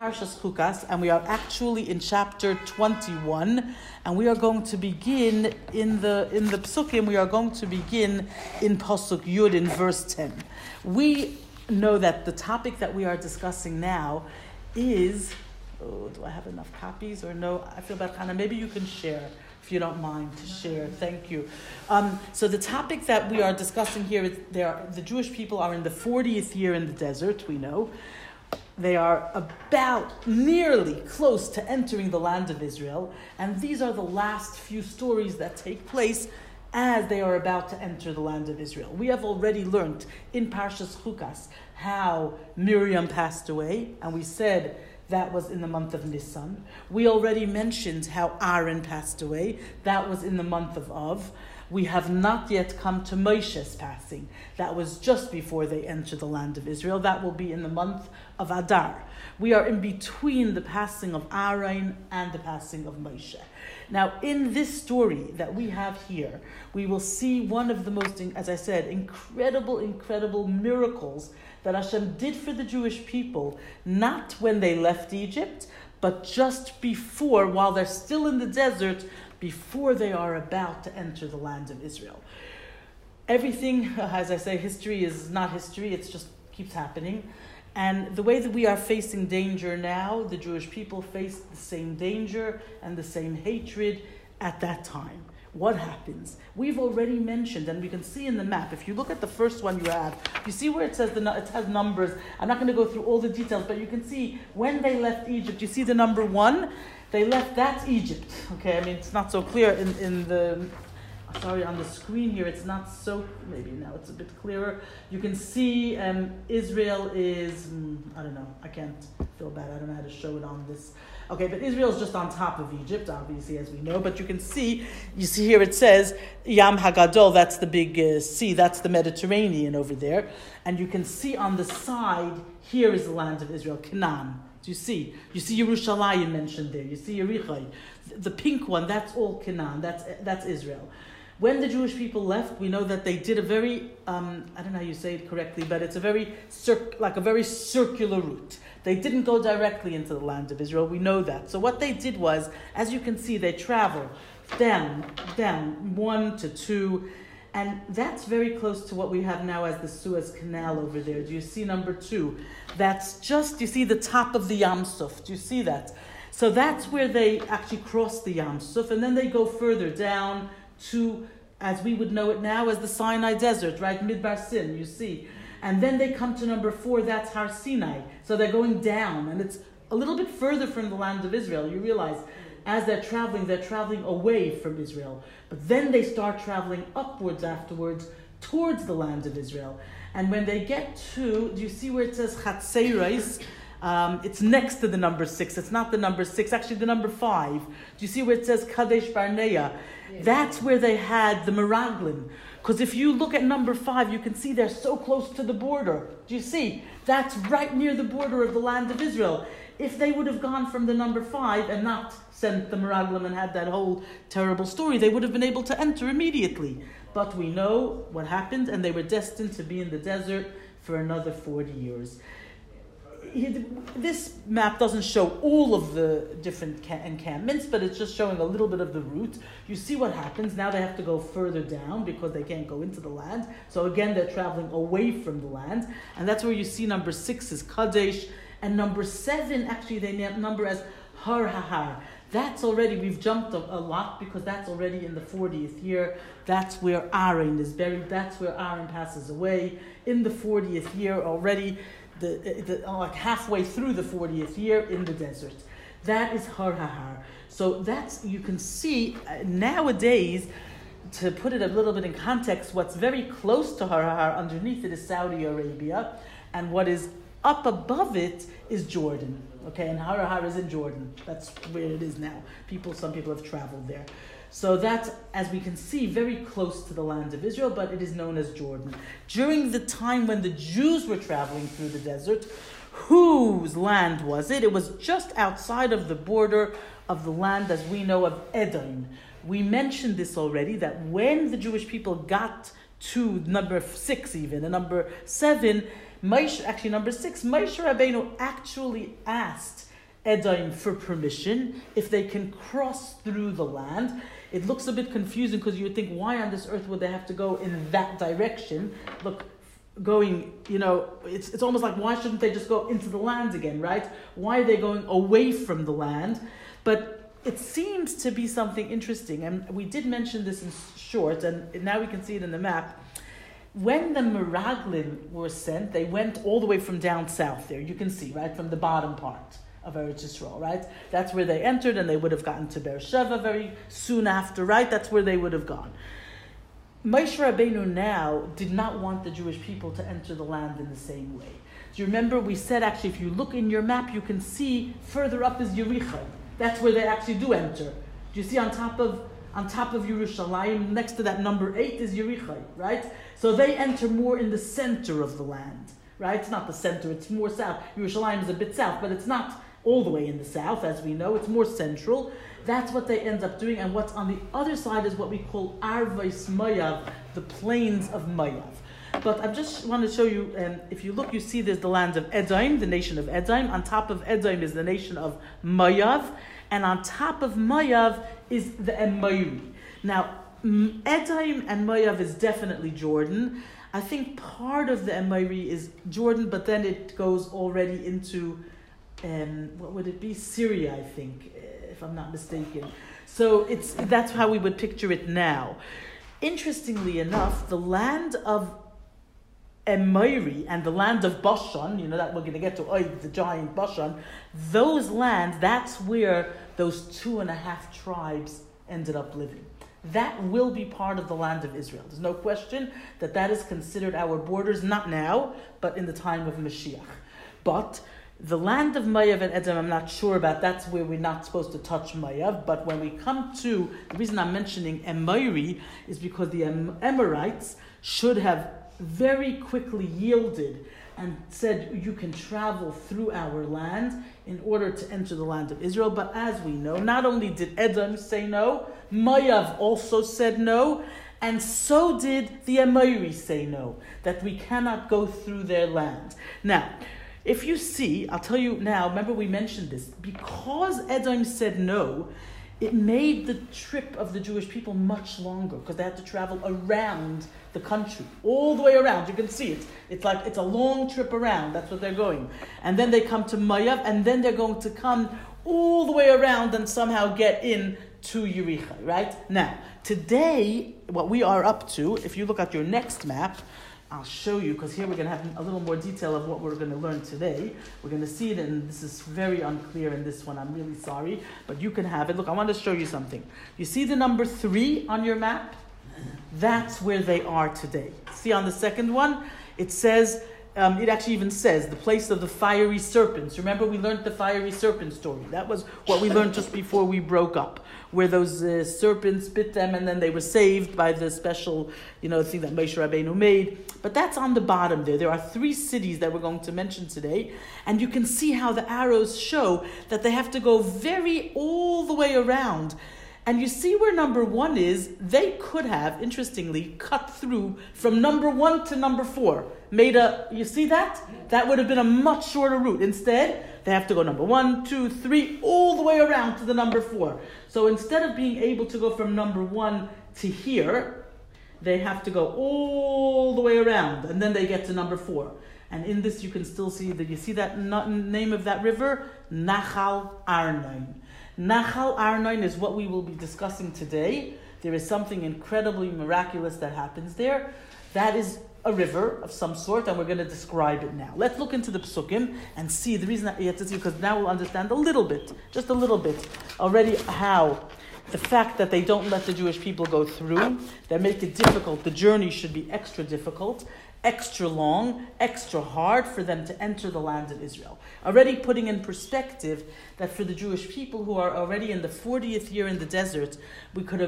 Parshas Chukas, and we are actually in chapter 21, and we are going to begin in the Psukim. We are going to begin in Pasuk Yud in verse 10. We know that the topic that we are discussing now is. Oh, do I have enough copies or no? I feel bad, Hannah. Maybe you can share if you don't mind to share. Thank you. So the topic that we are discussing here is the Jewish people are in the 40th year in the desert. We know. They are about nearly close to entering the land of Israel, and these are the last few stories that take place as they are about to enter the land of Israel. We have already learned in Parshas Chukas how Miriam passed away, and we said that was in the month of Nisan. We already mentioned how Aaron passed away. That was in the month of Av. We have not yet come to Moshe's passing. That was just before they enter the land of Israel. That will be in the month of Adar. We are in between the passing of Aaron and the passing of Moshe. Now, in this story that we have here, we will see one of the most, as I said, incredible miracles that Hashem did for the Jewish people, not when they left Egypt, but just before, while they're still in the desert, before they are about to enter the land of Israel. Everything, as I say, history is not history, it just keeps happening. And the way that we are facing danger now, the Jewish people faced the same danger and the same hatred at that time. What happens? We've already mentioned, and we can see in the map, if you look at the first one you have, you see where it says it has numbers. I'm not going to go through all the details, but you can see when they left Egypt, you see the number 1, they left, that's Egypt. Okay, I mean, it's not so clear on the screen here, it's not so, maybe now it's a bit clearer. You can see Israel is, I don't know, I can't feel bad, I don't know how to show it on this. Okay, but Israel is just on top of Egypt, obviously, as we know, but you see here it says, Yam HaGadol, that's the big sea, that's the Mediterranean over there, and you can see on the side, here is the land of Israel, Canaan. You see Yerushalayim mentioned there. You see Yerichai. The pink one, that's all Canaan. That's Israel. When the Jewish people left, we know that they did a very, I don't know how you say it correctly, but it's a very circular route. They didn't go directly into the land of Israel. We know that. So what they did was, as you can see, they traveled down, 1 to 2, and that's very close to what we have now as the Suez Canal over there. Do you see number 2? That's just, you see the top of the Yam Suf. Do you see that? So that's where they actually cross the Yam Suf, and then they go further down to, as we would know it now, as the Sinai Desert, right? Midbar Sin, you see. And then they come to number 4, that's Har Sinai. So they're going down, and it's a little bit further from the land of Israel. You realize, as they're traveling away from Israel. But then they start traveling upwards afterwards towards the land of Israel. And when they get to, do you see where it says Chatzeres? It's next to the number 6. It's not the number 6, actually the number 5. Do you see where it says Kadesh Barnea? Yes. That's where they had the Meraglim. Because if you look at number 5, you can see they're so close to the border. Do you see? That's right near the border of the land of Israel. If they would have gone from the number 5 and not sent the Meraglim and had that whole terrible story, they would have been able to enter immediately. But we know what happened, and they were destined to be in the desert for another 40 years. This map doesn't show all of the different encampments, but it's just showing a little bit of the route. You see what happens. Now they have to go further down because they can't go into the land. So again, they're traveling away from the land. And that's where you see number 6 is Kadesh. And number 7, actually, they number as Har HaHar. That's already, we've jumped a lot because that's already in the 40th year. That's where Aaron is buried. That's where Aaron passes away. In the 40th year already, like halfway through the 40th year in the desert. That is Har HaHar. So that's, you can see nowadays, to put it a little bit in context, what's very close to Har HaHar, underneath it is Saudi Arabia, and what is up above it is Jordan. Okay, and Har HaHar is in Jordan. That's where it is now. Some people have traveled there. So that's, as we can see, very close to the land of Israel, but it is known as Jordan. During the time when the Jews were traveling through the desert, whose land was it? It was just outside of the border of the land, as we know, of Edom. We mentioned this already, that when the Jewish people got to number 6 even, and number 7, number 6, Moshe Rabbeinu actually asked Edom for permission, if they can cross through the land. It looks a bit confusing because you would think, why on this earth would they have to go in that direction? Look, going, it's almost like, why shouldn't they just go into the land again, right? Why are they going away from the land? But it seems to be something interesting, and we did mention this in short, and now we can see it in the map. When the Meraglim were sent, they went all the way from down south there. You can see, right, from the bottom part of Eretz Yisrael, right? That's where they entered, and they would have gotten to Beersheba very soon after, right? That's where they would have gone. Moshe Rabbeinu now did not want the Jewish people to enter the land in the same way. Do you remember we said, actually, if you look in your map, you can see further up is Yericho. That's where they actually do enter. Do you see on top of Yerushalayim, next to that number 8 is Yericho, right? So they enter more in the center of the land, right? It's not the center, it's more south. Yerushalayim is a bit south, but it's not all the way in the south, as we know. It's more central. That's what they end up doing. And what's on the other side is what we call Arvais Mayav, the plains of Mayav. But I just want to show you, if you look, you see there's the land of Edom, the nation of Edom. On top of Edom is the nation of Mayav. And on top of Mayav is the Emori. Now, Edom and Mayav is definitely Jordan. I think part of the Emori is Jordan, but then it goes already into, what would it be? Syria, I think, if I'm not mistaken. So that's how we would picture it now. Interestingly enough, the land of Emori and the land of Bashan, that we're going to get to, the giant Bashan, those lands, that's where those 2.5 tribes ended up living. That will be part of the land of Israel. There's no question that is considered our borders, not now, but in the time of Mashiach. But the land of Mayav and Edom, I'm not sure about. That's where we're not supposed to touch Mayav. But when we come to, the reason I'm mentioning Emori is because the Emorites should have very quickly yielded and said, you can travel through our land in order to enter the land of Israel. But as we know, not only did Edom say no, Mayav also said no, and so did the Emori say no, that we cannot go through their land. Now, if you see, I'll tell you now, remember we mentioned this, because Edom said no, it made the trip of the Jewish people much longer because they had to travel around the country, all the way around. You can see it. It's like it's a long trip around. That's what they're going. And then they come to Mayav, and then they're going to come all the way around and somehow get in to Yericho, right? Now, today, what we are up to, if you look at your next map, I'll show you, because here we're going to have a little more detail of what we're going to learn today. We're going to see it, and this is very unclear in this one. I'm really sorry, but you can have it. Look, I want to show you something. You see the number 3 on your map? That's where they are today. See on the second one? It says, it actually even says, the place of the fiery serpents. Remember, we learned the fiery serpent story. That was what we learned just before we broke up, where those serpents bit them, and then they were saved by the special, thing that Moshe Rabbeinu made. But that's on the bottom there. There are 3 cities that we're going to mention today, and you can see how the arrows show that they have to go all the way around. And you see where number 1 is, they could have, interestingly, cut through from number 1 to number 4. You see that? That would have been a much shorter route. Instead, they have to go number 1, 2, 3, all the way around to the number 4. So instead of being able to go from number 1 to here, they have to go all the way around, and then they get to number 4. And in this you can still see you see that name of that river? Nachal Arnon. Nachal Arnon is what we will be discussing today. There is something incredibly miraculous that happens there. That is a river of some sort, and we're going to describe it now. Let's look into the Psukim and see. The reason that you have to see, because now we'll understand just a little bit, already how the fact that they don't let the Jewish people go through, they make it difficult. The journey should be extra difficult, extra long, extra hard for them to enter the land of Israel. Already putting in perspective that for the Jewish people who are already in the 40th year in the desert, we could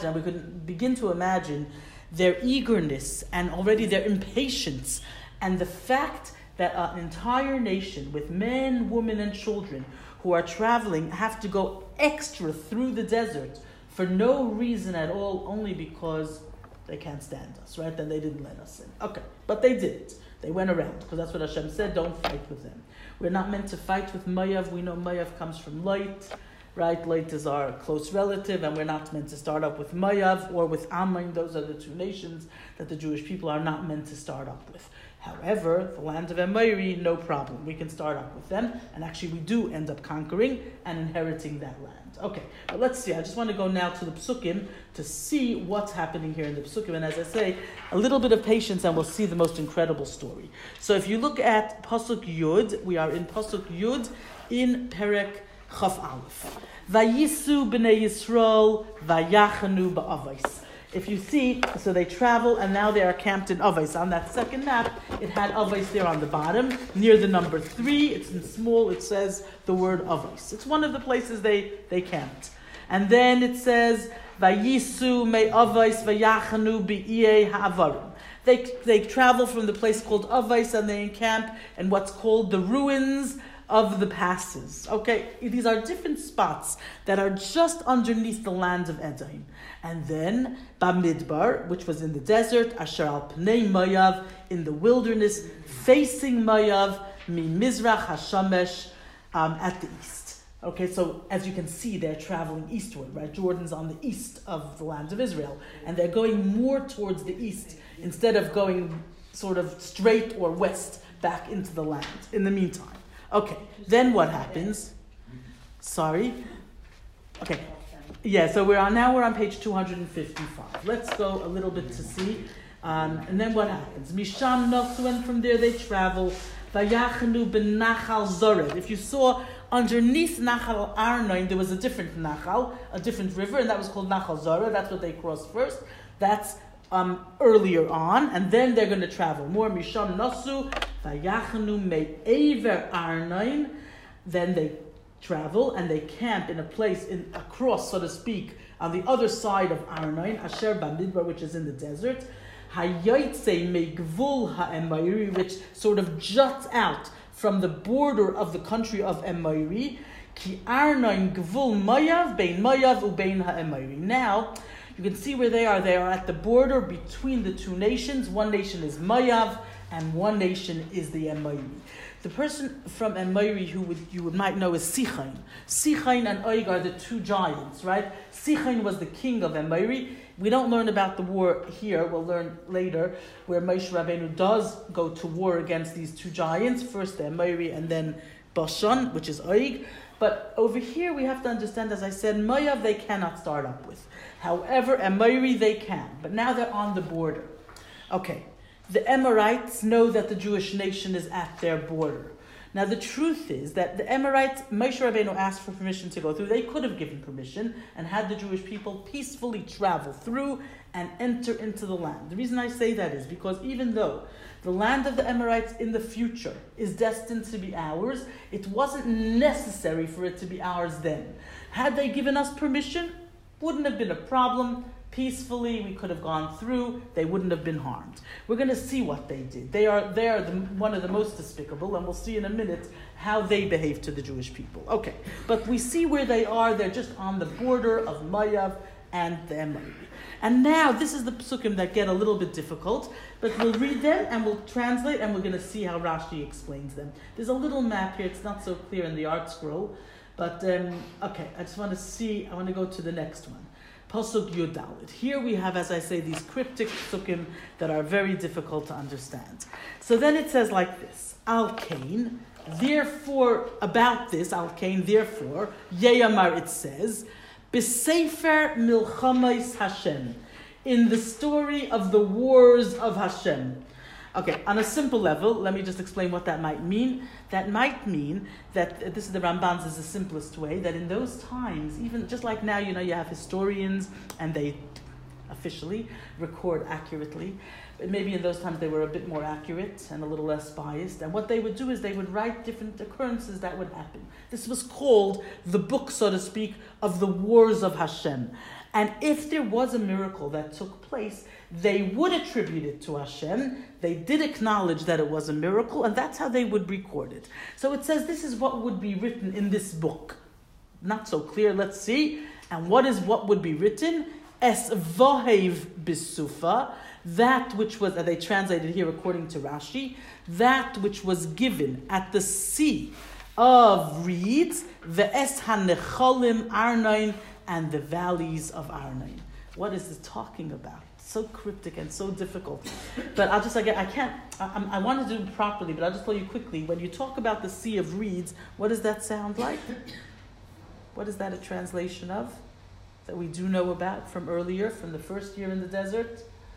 begin to imagine their eagerness and already their impatience, and the fact that an entire nation with men, women, and children who are traveling have to go extra through the desert for no reason at all, only because they can't stand us, right? Then they didn't let us in. Okay, but they did it. They went around, because that's what Hashem said, don't fight with them. We're not meant to fight with Moav. We know Moav comes from Lot, right? Lot is our close relative, and we're not meant to start up with Moav or with Ammon. Those are the two nations that the Jewish people are not meant to start up with. However, the land of Emori, no problem. We can start up with them, and actually we do end up conquering and inheriting that land. Okay, but let's see. I just want to go now to the Psukim to see what's happening here in the Psukim. And as I say, a little bit of patience and we'll see the most incredible story. So if you look at Pasuk Yud, we are in Pasuk Yud in Perek Chaf Aleph. Vayisu b'nei Yisrael vayachanu ba'avos. If you see, so they travel and now they are camped in Avos. On that second map, it had Avos there on the bottom, near the number 3. It's in small, it says the word Avos. It's one of the places they camped. And then it says, Vayisu me Avos vayachanu bi'iyei ha'avarim. They travel from the place called Avos and they encamp in what's called the ruins of the passes. Okay, these are different spots that are just underneath the land of Edom. And then Bamidbar, which was in the desert, Asher al Pnei Moav, in the wilderness, facing Moav, Mi Mizrach HaShamesh, at the east. Okay, so as you can see, they're traveling eastward, right? Jordan's on the east of the land of Israel, and they're going more towards the east instead of going sort of straight or west back into the land in the meantime. Okay, then what happens? Sorry. Okay. Yeah, so we're on page 255. Let's go a little bit to see. And then what happens? Misham Nafsu, and from there they travel. Vayachanu ben Nachal Zored. If you saw underneath Nachal Arnoin, there was a different Nachal, a different river, and that was called Nachal Zored. That's what they crossed first. That's earlier on, and then they're going to travel more. Misham Nasu, Vayachanu me'ever Arnoin. Then they travel and they camp in a place across, so to speak, on the other side of Arnoin, Asher Bamidbar, which is in the desert. Hayotze me'gvul ha'emori, which sort of juts out from the border of the country of Emori. Ki Arnoin gvul Moav bein Moav ubein ha'emori. Now, you can see where they are. They are at the border between the two nations. One nation is Moav, and one nation is the Emori. The person from Emori who you might know is Sichain. Sichain and Og are the two giants, right? Sichain was the king of Emori. We don't learn about the war here. We'll learn later where Moshe Rabbeinu does go to war against these two giants. First the Emori and then Bashan, which is Og. But over here we have to understand, as I said, Moav they cannot start up with. However, Emori they can. But now they're on the border. Okay. The Emorites know that the Jewish nation is at their border. Now the truth is that the Emorites, Moshe Rabbeinu asked for permission to go through. They could have given permission and had the Jewish people peacefully travel through and enter into the land. The reason I say that is because even though the land of the Emorites in the future is destined to be ours, it wasn't necessary for it to be ours then. Had they given us permission, wouldn't have been a problem. Peacefully, we could have gone through. They wouldn't have been harmed. We're going to see what they did. They are one of the most despicable, and we'll see in a minute how they behave to the Jewish people. Okay, but we see where they are. They're just on the border of Moav and the Emori. And now, this is the psukim that get a little bit difficult, but we'll read them and we'll translate, and we're going to see how Rashi explains them. There's a little map here. It's not so clear in the art scroll, but okay, I want to go to the next one. Pasuk Yudalit. Here we have, as I say, these cryptic psukim that are very difficult to understand. So then it says like this: Al Kain, therefore, about this, Al Kain, therefore, Yeyamar, it says, B'Sefer Milchamais Hashem, in the story of the wars of Hashem. Okay, on a simple level, let me just explain what that might mean. That might mean that, this is the Ramban's, is the simplest way, that in those times, even just like now, you have historians and they officially record accurately, but maybe in those times they were a bit more accurate and a little less biased. And what they would do is they would write different occurrences that would happen. This was called the book, so to speak, of the wars of Hashem. And if there was a miracle that took place, they would attribute it to Hashem. They did acknowledge that it was a miracle, and that's how they would record it. So it says this is what would be written in this book. Not so clear, let's see. And what would be written? Es vahev bisufa, that which was, they translated here according to Rashi, that which was given at the sea of reeds, ve'es hanecholim Arnon, and the valleys of Arnon. What is this talking about? So cryptic and so difficult. But I'll just, I want to do it properly, but I'll just tell you quickly. When you talk about the sea of reeds, what does that sound like? What is that a translation of? That we do know about from earlier, from the first year in the desert?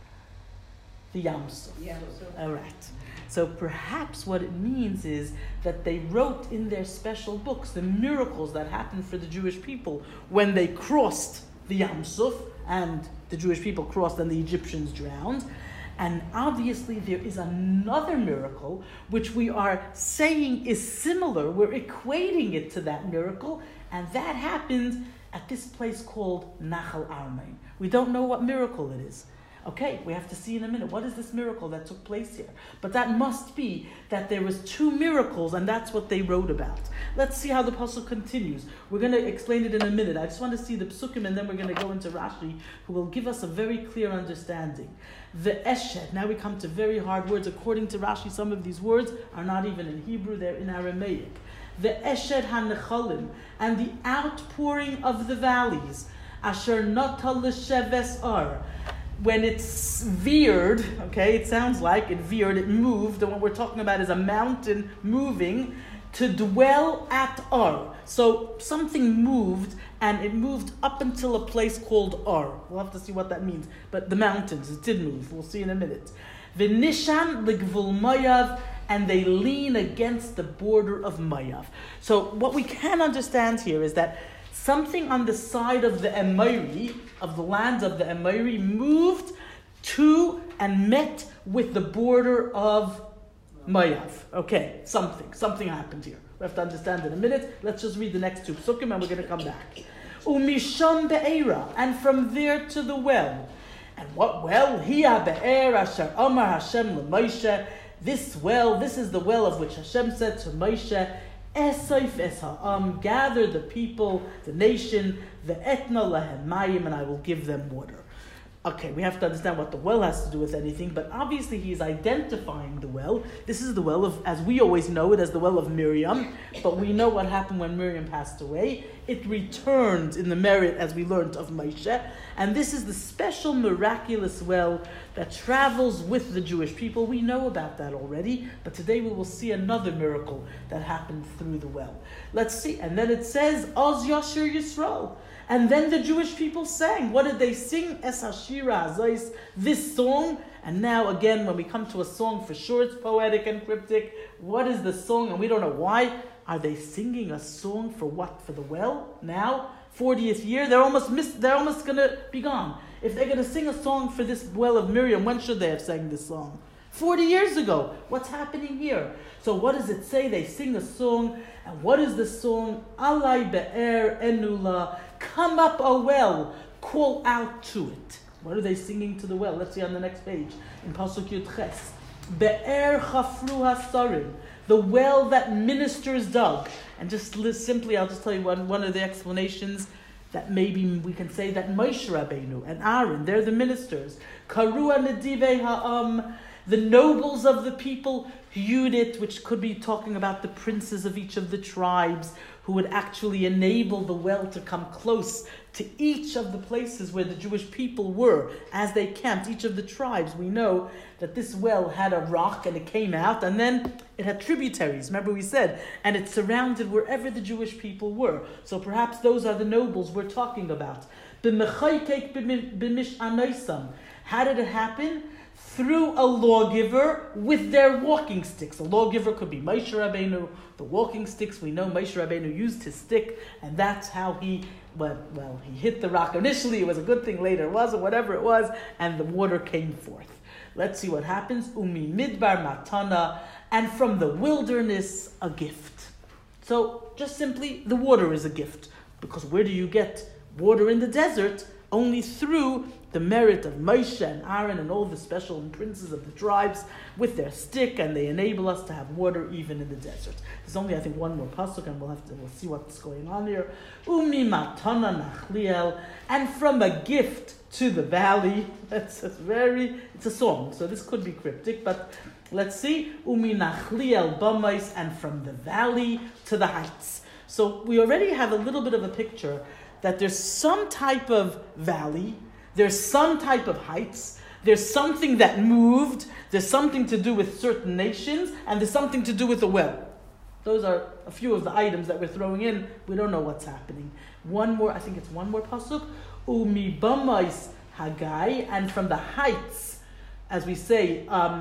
The Yam Suf. All right. So perhaps what it means is that they wrote in their special books the miracles that happened for the Jewish people when they crossed the Yam Suf, and the Jewish people crossed and the Egyptians drowned. And obviously there is another miracle which we are saying is similar. We're equating it to that miracle, and that happened at this place called Nachal Arnon. We don't know what miracle it is. Okay, we have to see in a minute. What is this miracle that took place here? But that must be that there was two miracles, and that's what they wrote about. Let's see how the pasuk continues. We're going to explain it in a minute. I just want to see the psukim, and then we're going to go into Rashi, who will give us a very clear understanding. The Eshed. Now we come to very hard words. According to Rashi, some of these words are not even in Hebrew, they're in Aramaic. The Eshed HaNechalim, and the outpouring of the valleys. Asher Natal L'Sheves Ar. When it's veered, okay, it sounds like it veered, it moved, and what we're talking about is a mountain moving to dwell at Ar. So something moved, and it moved up until a place called Ar. We'll have to see what that means. But the mountains, it did move. We'll see in a minute. V'nishan l'gvul Mayav, and they lean against the border of Mayav. So what we can understand here is that something on the side of the Emori, of the land of the Emori, moved to and met with the border of Mayav. Okay, something happened here. We have to understand in a minute. Let's just read the next two psukim and we're going to come back. Umisham be'era, and from there to the well. And what well? Hiya be'er asher amar Hashem l'Moshe. This well, this is the well of which Hashem said to Moshe, Esaif es ha'am, gather the people, the nation, ve'etna lahem mayim, and I will give them water. Okay, we have to understand what the well has to do with anything, but obviously he is identifying the well. This is the well of, as we always know it, as the well of Miriam, but we know what happened when Miriam passed away. It returned in the merit, as we learned, of Moshe, and this is the special miraculous well that travels with the Jewish people. We know about that already, but today we will see another miracle that happened through the well. Let's see, and then it says, Oz Yashir Yisrael. And then the Jewish people sang. What did they sing? Es Hashira Hazais, this song. And now again, when we come to a song, for sure it's poetic and cryptic. What is the song? And we don't know why. Are they singing a song for what? For the well? Now? 40th year? They're almost going to be gone. If they're going to sing a song for this well of Miriam, when should they have sang this song? 40 years ago. What's happening here? So what does it say? They sing a song. And what is the song? Alai be'er enula. Come up a well. Call out to it. What are they singing to the well? Let's see on the next page. In Pasuk Yud Ches. Be'er chafru hasarim. The well that ministers dug. And just simply, I'll just tell you one of the explanations that maybe we can say that Moshe Rabbeinu and Aaron, they're the ministers. Karua nedivei ha'am. The nobles of the people, Yudit, which could be talking about the princes of each of the tribes, who would actually enable the well to come close to each of the places where the Jewish people were as they camped. Each of the tribes, we know that this well had a rock and it came out, and then it had tributaries, remember we said, and it surrounded wherever the Jewish people were. So perhaps those are the nobles we're talking about. How did it happen? Through a lawgiver with their walking sticks. A lawgiver could be Moshe Rabbeinu. The walking sticks, we know Moshe Rabbeinu used his stick, and that's how he hit the rock. Initially it was a good thing, later it wasn't, whatever it was, and the water came forth. Let's see what happens. Umi midbar matana, and from the wilderness, a gift. So just simply, the water is a gift. Because where do you get water in the desert? Only through the merit of Moshe and Aaron and all the special princes of the tribes with their stick, and they enable us to have water even in the desert. There's only, I think, one more pasuk, and we'll see what's going on here. Umi matana nachliel, and from a gift to the valley. It's a song, so this could be cryptic, but let's see. Umi nachliel bamais, and from the valley to the heights. So we already have a little bit of a picture that there's some type of valley, there's some type of heights, there's something that moved, there's something to do with certain nations, and there's something to do with the well. Those are a few of the items that we're throwing in. We don't know what's happening. One more pasuk. Umi bamais hagai, and from the heights, as we say,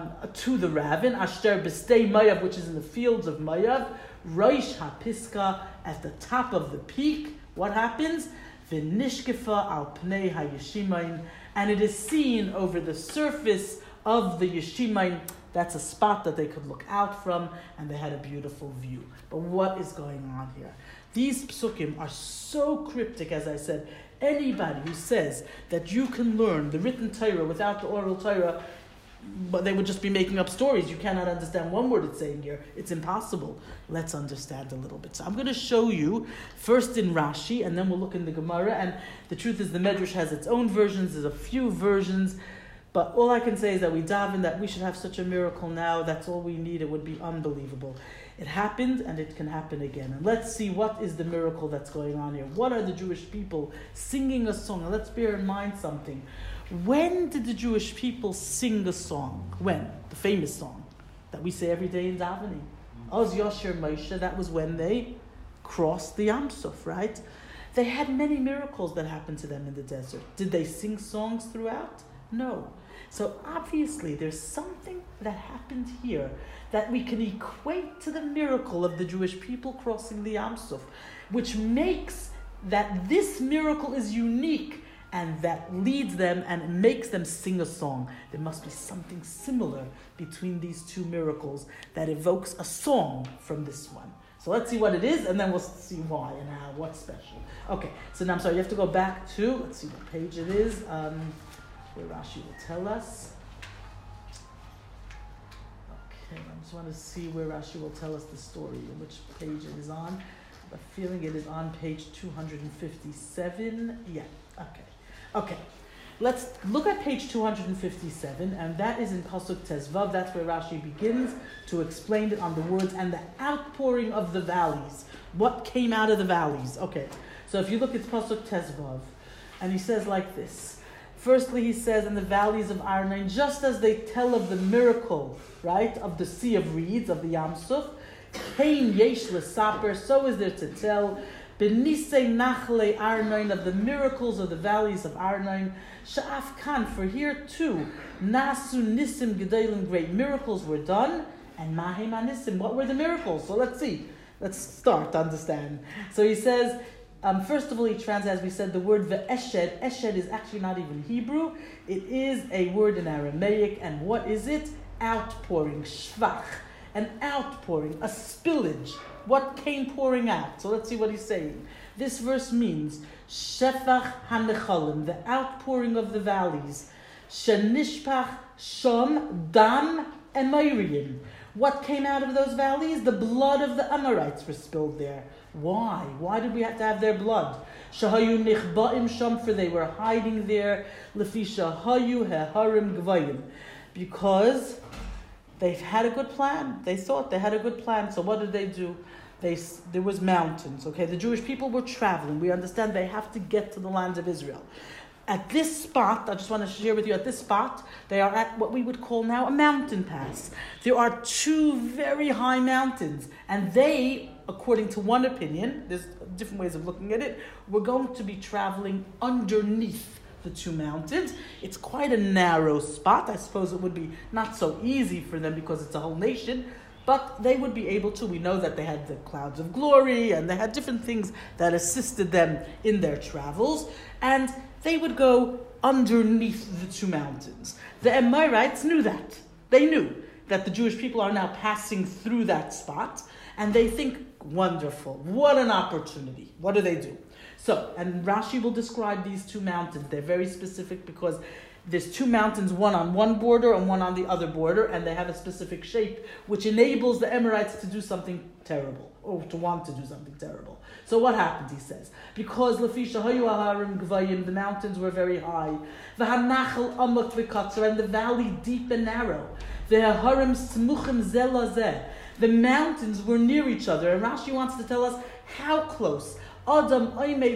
to the ravine, Ashter b'stei Mayav, which is in the fields of Mayav, Roish hapiska, at the top of the peak. What happens? V'nishkefa al pnei hayeshimain, and it is seen over the surface of the yeshimain. That's a spot that they could look out from, and they had a beautiful view. But what is going on here? These psukim are so cryptic, as I said. Anybody who says that you can learn the written Torah without the oral Torah, but they would just be making up stories. You cannot understand one word it's saying here. It's impossible. Let's understand a little bit. So I'm going to show you first in Rashi, and then we'll look in the Gemara. And the truth is the Medrash has its own versions. There's a few versions. But all I can say is that we daven that we should have such a miracle now. That's all we need. It would be unbelievable. It happened, and it can happen again. And let's see what is the miracle that's going on here. What are the Jewish people singing a song? And let's bear in mind something. When did the Jewish people sing a song? When? The famous song that we say every day in davening. Oz Yosher Moshe, that was when they crossed the Yam Suf, right? They had many miracles that happened to them in the desert. Did they sing songs throughout? No. So obviously there's something that happened here that we can equate to the miracle of the Jewish people crossing the Yam Suf, which makes that this miracle is unique, and that leads them and makes them sing a song. There must be something similar between these two miracles that evokes a song from this one. So let's see what it is, and then we'll see why and how, what's special. Okay, so now I'm sorry, you have to go back to, let's see what page it is, where Rashi will tell us. Okay, I just want to see where Rashi will tell us the story, and which page it is on. I have a feeling it is on page 257. Yeah, okay. Let's look at page 257, and that is in Pasuk Tezvav. That's where Rashi begins to explain it on the words and the outpouring of the valleys. What came out of the valleys? Okay, so if you look at Pasuk Tezvav, and he says like this. Firstly, he says, in the valleys of Arnon, just as they tell of the miracle, right, of the Sea of Reeds, of the Yam Suf, Kain Yesh L'Saper, so is there to tell, B'nisei Nachle Arnon, of the miracles of the valleys of Arnon, Sha'af Kan, for here too, Nasu Nisim Gedalim, great miracles were done, and Mahem Anisim, what were the miracles? So let's see. Let's start to understand. So he says, first of all, he translates, as we said, the word ve'eshed. Eshed is actually not even Hebrew. It is a word in Aramaic. And what is it? Outpouring. Shvach. An outpouring. A spillage. What came pouring out? So let's see what he's saying. This verse means Shefach hanechalim, the outpouring of the valleys. Shenishpach shom dam emayrim. What came out of those valleys? The blood of the Amorites were spilled there. Why? Why did we have to have their blood? Shahayu nichba'im sham, for they were hiding there. Lefi shahayu heharim gvayim, because they've had a good plan. They thought they had a good plan. So what did they do? There was mountains. Okay, the Jewish people were traveling. We understand they have to get to the land of Israel. At this spot, I just want to share with you, at this spot, they are at what we would call now a mountain pass. There are two very high mountains, and they, according to one opinion, there's different ways of looking at it, were going to be traveling underneath the two mountains. It's quite a narrow spot. I suppose it would be not so easy for them because it's a whole nation, but they would be able to. We know that they had the clouds of glory, and they had different things that assisted them in their travels, and they would go underneath the two mountains. The Amorites knew that. They knew that the Jewish people are now passing through that spot, And they think, wonderful, what an opportunity. What do? So, and Rashi will describe these two mountains. They're very specific because there's two mountains, one on one border and one on the other border, and they have a specific shape, which enables the Amorites to do something terrible, or to want to do something terrible. So what happened, he says? Because the mountains were very high, and the valley deep and narrow. The mountains were near each other, and Rashi wants to tell us how close. A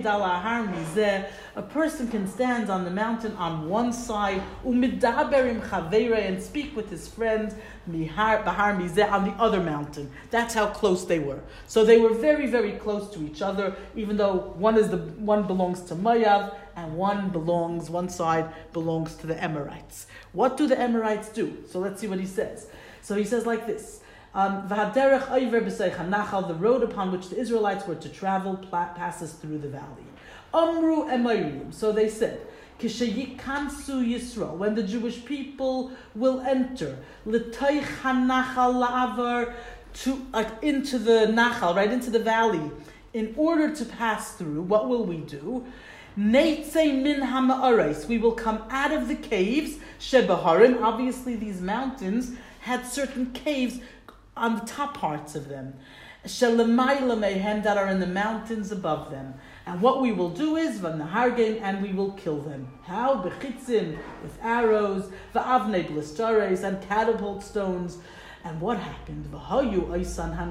person can stand on the mountain on one side and speak with his friend on the other mountain. That's how close they were. So they were very, very close to each other, even though one belongs to Moav and one side belongs to the Amorites. What do the Amorites do? So let's see what he says. So he says like this. The road upon which the Israelites were to travel passes through the valley. Amru Emayrim. So they said, Kishayikansu Yisrael, when the Jewish people will enter, L'toich hanachal la'avar, into the nachal, right into the valley, in order to pass through. What will we do? Neitzei min hama'arais. We will come out of the caves. Shebaharim. Obviously, these mountains had certain caves on the top parts of them, that are in the mountains above them. And what we will do is, and we will kill them. How? Bechitzim, with arrows, v'avnei blistares, and catapult stones. And what happened? Rashi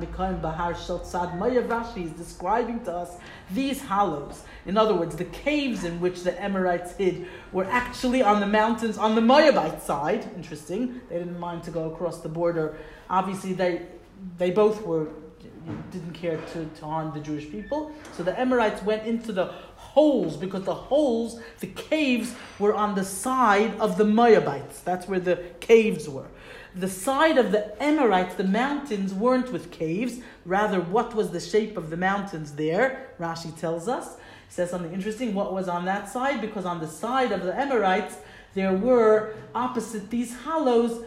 is describing to us these hollows. In other words, the caves in which the Amorites hid were actually on the mountains on the Moabite side. Interesting. They didn't mind to go across the border. Obviously, they both didn't care to harm the Jewish people. So the Amorites went into the holes, because the caves were on the side of the Moabites. That's where the caves were. The side of the Amorites, the mountains, weren't with caves. Rather, what was the shape of the mountains there? Rashi tells us. He says something interesting. What was on that side? Because on the side of the Amorites, there were, opposite these hollows,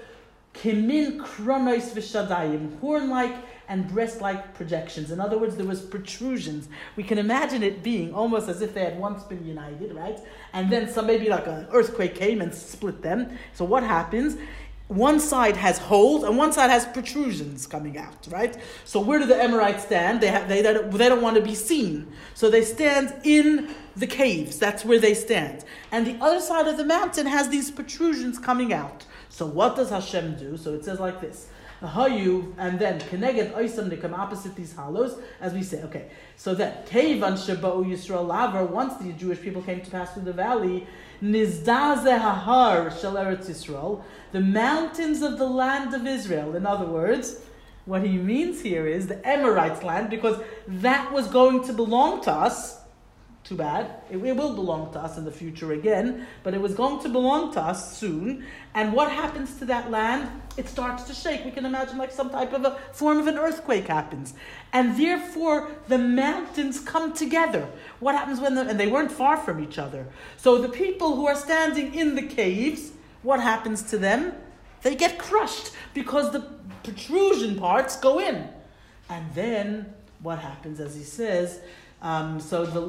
kimin kronos v'shadayim, horn-like and breast-like projections. In other words, there was protrusions. We can imagine it being almost as if they had once been united, right? And then maybe like an earthquake came and split them. So what happens? One side has holes and one side has protrusions coming out, right? So where do the Amorites stand? They don't want to be seen. So they stand in the caves. That's where they stand. And the other side of the mountain has these protrusions coming out. So what does Hashem do? So it says like this. Hayu, and then Keneged Oisam, they come opposite these hollows, as we say. Okay, so then Keivan Sheba'u Yisrael Lavar, once the Jewish people came to pass through the valley, Nizdaze Hahar Shel Eretz Yisrael, the mountains of the land of Israel. In other words, what he means here is the Amorites' land, because that was going to belong to us. Too bad. It will belong to us in the future again, but it was going to belong to us soon. And what happens to that land? It starts to shake. We can imagine like some type of a form of an earthquake happens. And therefore, the mountains come together. What happens and they weren't far from each other. So the people who are standing in the caves, what happens to them? They get crushed because the protrusion parts go in. And then what happens, as he says, and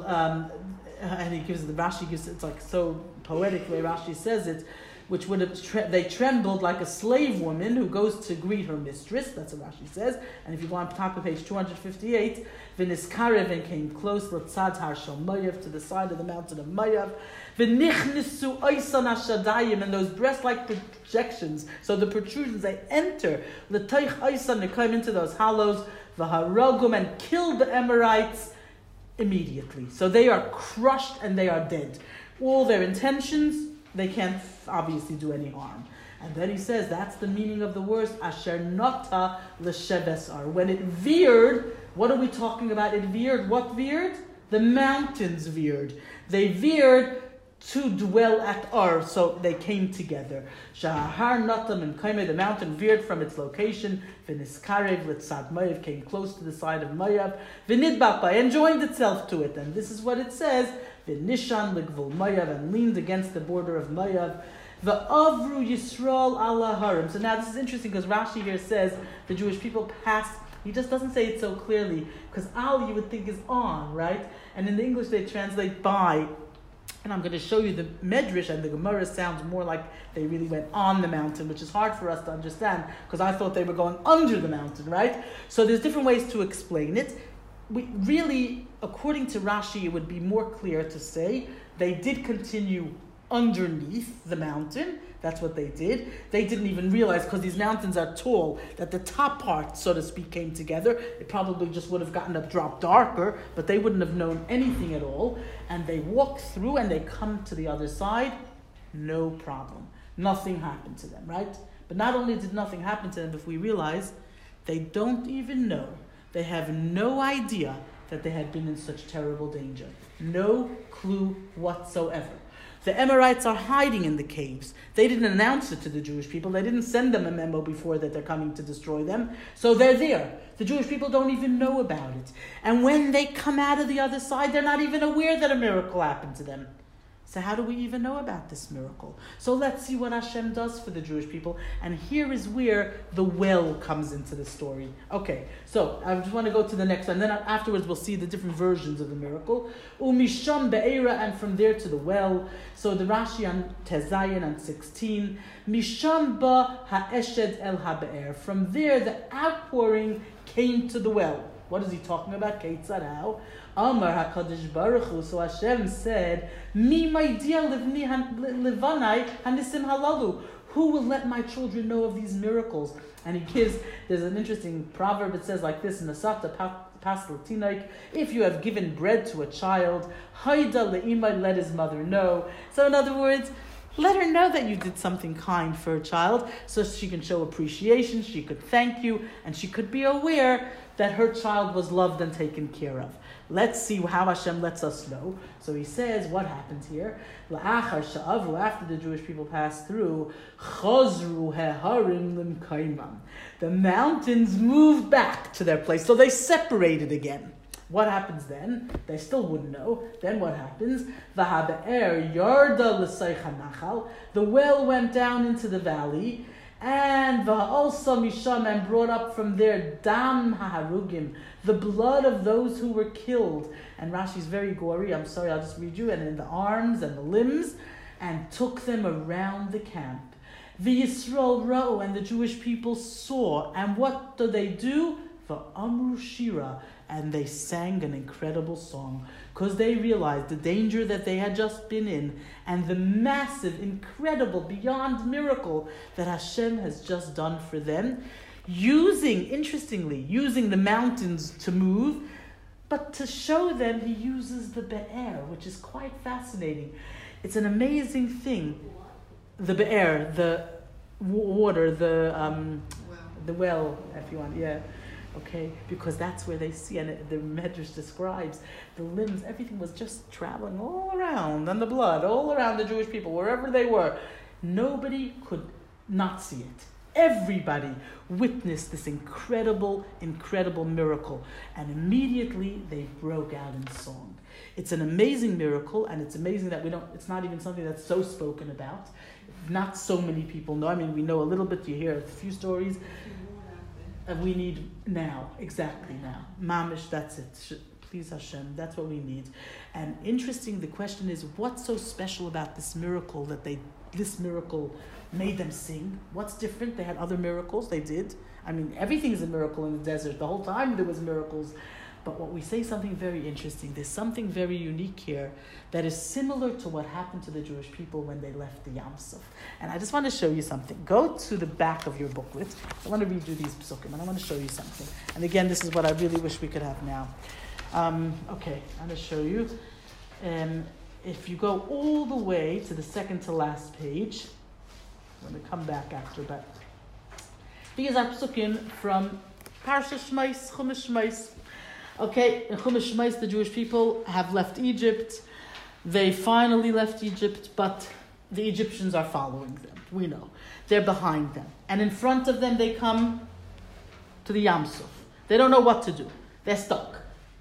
he gives Rashi gives it's like so poetic the way Rashi says it, which would have they trembled like a slave woman who goes to greet her mistress. That's what Rashi says. And if you go on top of page 258, V'niskarev, and came close l'tzad har shel Moav, to the side of the mountain of Moav. V'nichnisu oisan hashadayim, and those breast-like projections, so the protrusions, they enter l'toich oisan, they come into those hollows, v'harogum, and killed the Amorites immediately. So they are crushed and they are dead. All their intentions, they can't obviously do any harm. And then he says that's the meaning of the words asher nota l'shevesar. When it veered, what are we talking about? It veered. What veered? The mountains veered. They veered to dwell at Ar, so they came together. Shahar Natam and Kaimeh, the mountain veered from its location. V'niskarev l'tzad Moav, came close to the side of Moav. V'nidbapa, and joined itself to it. And this is what it says. V'nishan l'gvul Moav, and leaned against the border of Moav. V'avru Yisrael ala harim. So now this is interesting because Rashi here says the Jewish people passed He just doesn't say it so clearly, because al you would think is on, right? And in the English they translate by. And I'm going to show you the Medrash, and the Gemara sounds more like they really went on the mountain, which is hard for us to understand, because I thought they were going under the mountain, right? So there's different ways to explain it. We really, according to Rashi, it would be more clear to say they did continue underneath the mountain. That's what they did. They didn't even realize, because these mountains are tall, that the top part, so to speak, came together. It probably just would have gotten a drop darker, but they wouldn't have known anything at all. And they walk through and they come to the other side, no problem. Nothing happened to them, right? But not only did nothing happen to them, if we realize they don't even know, they have no idea that they had been in such terrible danger. No clue whatsoever. The Emorites are hiding in the caves. They didn't announce it to the Jewish people. They didn't send them a memo before that they're coming to destroy them. So they're there. The Jewish people don't even know about it. And when they come out of the other side, they're not even aware that a miracle happened to them. So how do we even know about this miracle? So let's see what Hashem does for the Jewish people. And here is where the well comes into the story. Okay, so I just want to go to the next one. Then afterwards we'll see the different versions of the miracle. Umisham be'era, and from there to the well. So the Rashi on Tezayin on 16. Misham ba ha'eshed el ha'be'er. From there the outpouring came to the well. What is he talking about? Keitzad, how? Amar HaKadosh Baruch Hu. So Hashem said, Mi ma'idiyah livni levanai hanisim halalu. Who will let my children know of these miracles? And he gives, there's an interesting proverb, it says like this, Nasata pastel tinaik, if you have given bread to a child, haida le'imai, let his mother know. So in other words, let her know that you did something kind for a child, so she can show appreciation, she could thank you, and she could be aware that her child was loved and taken care of. Let's see how Hashem lets us know. So he says, what happens here? After the Jewish people passed through, the mountains moved back to their place. So they separated again. What happens then? They still wouldn't know. Then what happens? The well went down into the valley, and and brought up from there dam haharugim, the blood of those who were killed. And Rashi's very gory. I'm sorry, I'll just read you. And in the arms and the limbs, and took them around the camp. The Yisrael ra'u, and the Jewish people saw. And what do? V'amru shira, and they sang an incredible song, because they realized the danger that they had just been in, and the massive, incredible, beyond miracle that Hashem has just done for them, using the mountains to move, but to show them he uses the be'er, which is quite fascinating. It's an amazing thing. The be'er, the water, the well, if you want, yeah. Okay, because that's where they see, and the Medrash describes the limbs, everything was just traveling all around, and the blood all around the Jewish people, wherever they were. Nobody could not see it. Everybody witnessed this incredible, incredible miracle, and immediately they broke out in song. It's an amazing miracle, and it's amazing that it's not even something that's so spoken about. Not so many people know. I mean, we know a little bit, you hear a few stories. We need now, exactly now. Mamish, that's it. Please Hashem, that's what we need. And interesting, the question is, what's so special about this miracle this miracle made them sing? What's different? They had other miracles, they did. I mean, everything is a miracle in the desert. The whole time there was miracles. But what we say something very interesting. There's something very unique here that is similar to what happened to the Jewish people when they left the Yam Suf. And I just want to show you something. Go to the back of your booklet. I want to read you these psukim, and I want to show you something. And again, this is what I really wish we could have now. Okay, I'm going to show you. If you go all the way to the second to last page, I'm going to come back after, but these are psukim from Parsha Shmais, Chumash Shmais. Okay, in Chumash Shmais, the Jewish people have left Egypt. They finally left Egypt, but the Egyptians are following them. We know. They're behind them. And in front of them, they come to the Yam Suf. They don't know what to do. They're stuck.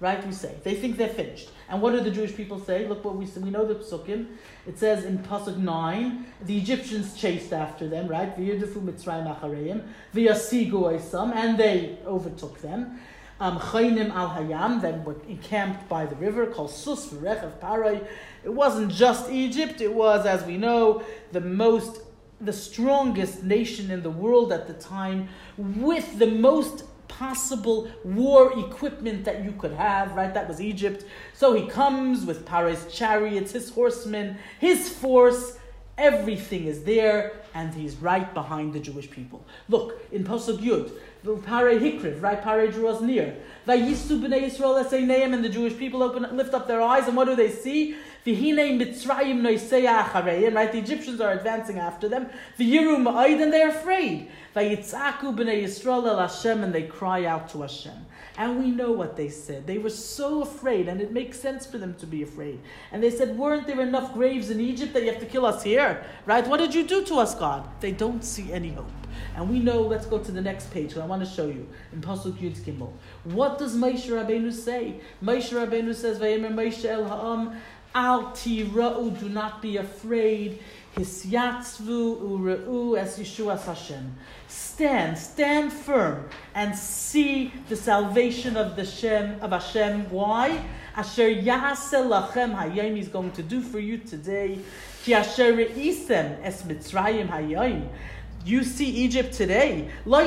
right? We say. They think they're finished. And what do the Jewish people say? Look what we say. We know the Psukim. It says in Pasuk 9, the Egyptians chased after them, right? V'yirdefu Mitzrayim achareim, v'yasigu oisam, and they overtook them. Chaynim al hayam, then were encamped by the river, called Sus v'rechav parai. It wasn't just Egypt. It was, as we know, the strongest nation in the world at the time, with the most possible war equipment that you could have, right? That was Egypt. So he comes with Paro's chariots, his horsemen, his force, everything is there, and he's right behind the Jewish people. Look, in Pasuk Yud, Paro Hikriv, right? Paro draws near. Vayisu b'nei Yisrael eseineim, and the Jewish people lift up their eyes, and what do they see? V'hinei Mitzrayim noiseya achareim, right? The Egyptians are advancing after them. V'yiru ma'id, and they're afraid. Vayitzaku b'nei Yisrael el Hashem, and they cry out to Hashem. And we know what they said. They were so afraid, and it makes sense for them to be afraid. And they said, weren't there enough graves in Egypt that you have to kill us here? Right? What did you do to us, God? They don't see any hope. And we know, let's go to the next page, because I want to show you, in Pasuk Yud Gimel. What does Moshe Rabbeinu say? Moshe Rabbeinu says, Vayemer Moshe el ha'am, al tira'u, do not be afraid, hisyatzvu u're'u es Yeshuas Hashem. Stand firm, and see the salvation of Hashem. Why? Asher yaseh lachem hayom, he's going to do for you today. Ki asher re'isem es Mitzrayim hayom. You see Egypt today. You will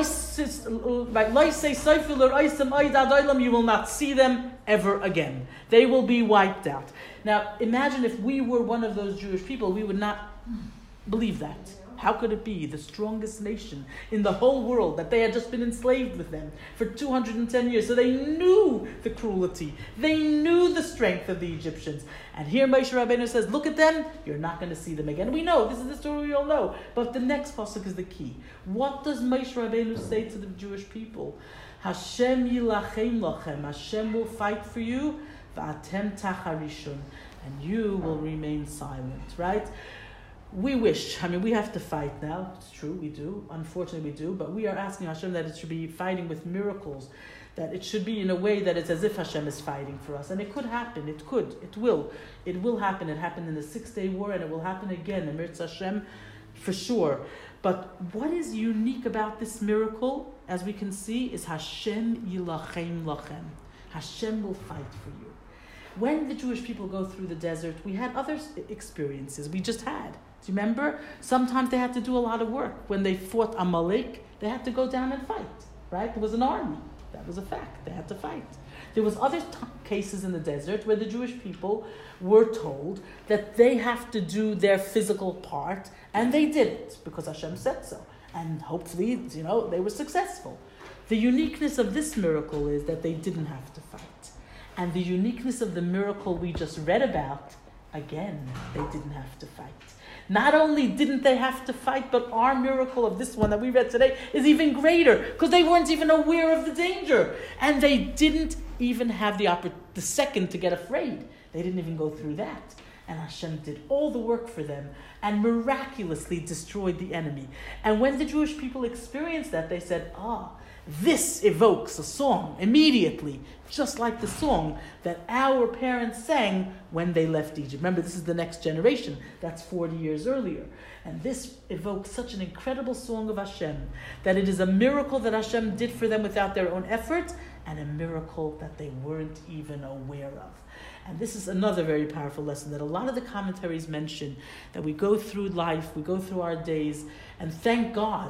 not see them ever again. They will be wiped out. Now, imagine if we were one of those Jewish people, we would not believe that. How could it be the strongest nation in the whole world, that they had just been enslaved with them for 210 years? So they knew the cruelty. They knew the strength of the Egyptians. And here Moshe Rabbeinu says, look at them, you're not going to see them again. We know, this is the story we all know. But the next pasuk is the key. What does Moshe Rabbeinu say to the Jewish people? Hashem yilachem lachem. Hashem will fight for you. V'atem tacharishun. And you will remain silent, right? We wish, we have to fight now. It's true, we do. Unfortunately, we do. But we are asking Hashem that it should be fighting with miracles. That it should be in a way that it's as if Hashem is fighting for us. And it could happen. It will. It will happen. It happened in the 6-day war, and it will happen again in Mirz Hashem, for sure. But what is unique about this miracle, as we can see, is Hashem yilachem lachem. Hashem will fight for you. When the Jewish people go through the desert, we had other experiences. We just had. Do you remember? Sometimes they had to do a lot of work. When they fought Amalek, they had to go down and fight. Right? There was an army. That was a fact. They had to fight. There was other cases in the desert where the Jewish people were told that they have to do their physical part, and they did it because Hashem said so. And hopefully, they were successful. The uniqueness of this miracle is that they didn't have to fight. And the uniqueness of the miracle we just read about, again, they didn't have to fight. Not only didn't they have to fight, but our miracle of this one that we read today is even greater, because they weren't even aware of the danger. And they didn't even have the second to get afraid. They didn't even go through that. And Hashem did all the work for them and miraculously destroyed the enemy. And when the Jewish people experienced that, they said, this evokes a song immediately, just like the song that our parents sang when they left Egypt. Remember, this is the next generation. That's 40 years earlier. And this evokes such an incredible song of Hashem that it is a miracle that Hashem did for them without their own effort, and a miracle that they weren't even aware of. And this is another very powerful lesson that a lot of the commentaries mention, that we go through life, we go through our days, and thank God,